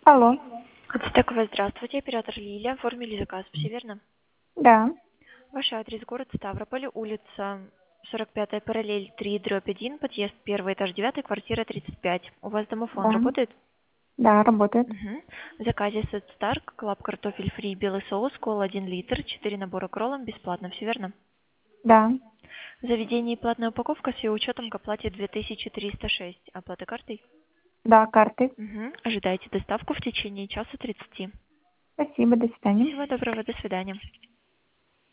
Алло. Ацтековая, здравствуйте, оператор Лилия. Оформили заказ, все верно? Да, Ваш адрес: город Ставрополь, улица 45-я, параллель 3/1, подъезд 1, этаж 9, квартира 35. У вас домофон да, работает? да, работает. Угу. В заказе Сет Старк, клаб картофель фри, белый соус, кола 1 литр, 4 набора к роллам бесплатно, все верно? Да, В заведении платная упаковка с ее учетом к оплате 2306. Оплата картой? да, карты. Угу. Ожидайте доставку в течение часа 30. Спасибо, до свидания. Всего доброго, до свидания.